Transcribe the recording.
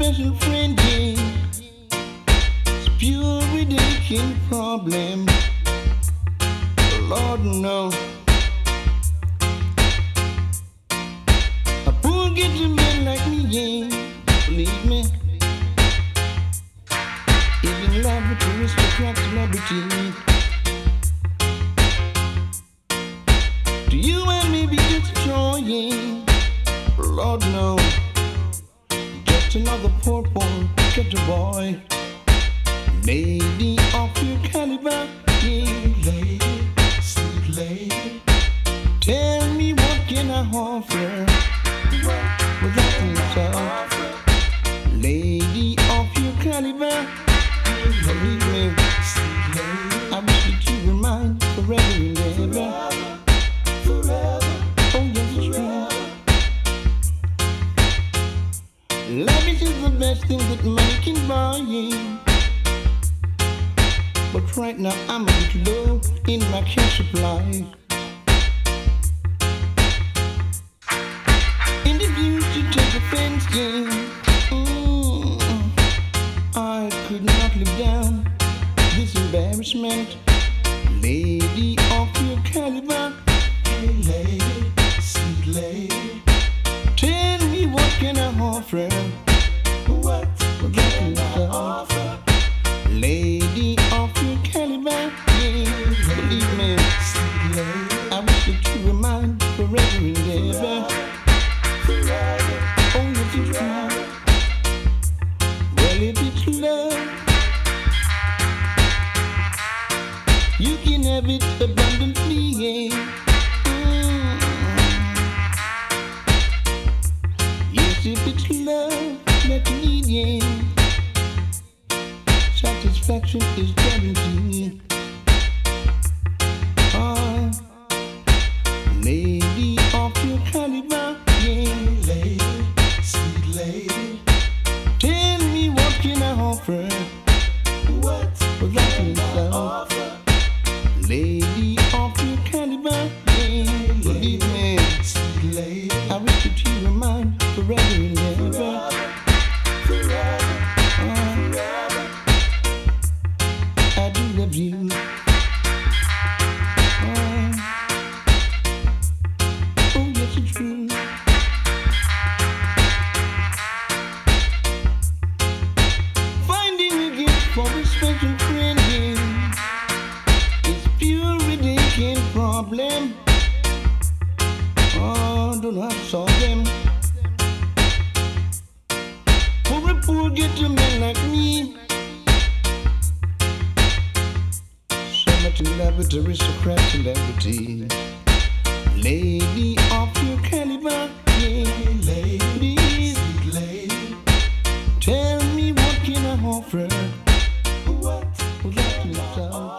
special friend, yeah. It's pure redemption problem. Lord, no. A poor ghetto man like me, yeah. Believe me. Even love with aristocrat celebrity. To you and me be just a joy, yeah. Lord, no. Just another poor ghetto boy. Lady of your caliber, yeah. Lady, sweet lady. Tell me what can I offer without yourself. Lady of your caliber, believe me, sweet lady. I wish that you were mine forever and ever. Forever. Oh yes, it's true. Love is the best thing that money can buy, yeah. But right now I'm a bit low in my cash supply. In the future, take offense, yeah. I could not live down this embarrassment. Lady of your caliber, hey lady, sweet lady. Tell me what can I offer? What can I offer? Lady of your caliber, yeah. Believe me, sweet lady. I wish that you were mine forever and ever. Forever. Oh, yes, it's true. Well, if it's love, you can have it abundantly, yeah. Yes, if it's love that you need, yeah. Satisfaction is guaranteed. Lady of your caliber, yeah. Lady, sweet lady. Tell me what can I offer? What can I offer? Lady of your caliber, yeah. Believe me, sweet lady. I wish that you were mine forever and ever. Forever. I do love you. Oh yes, it's true. Finding a gift for a special friend, yeah. It's pure redemption problem. Oh, don't know how to solve them. For a poor ghetto man like me, so much in love with aristocrat celebrity. Lady of your caliber, yeah. Lady, sweet lady. Tell me what can I offer? What can I offer?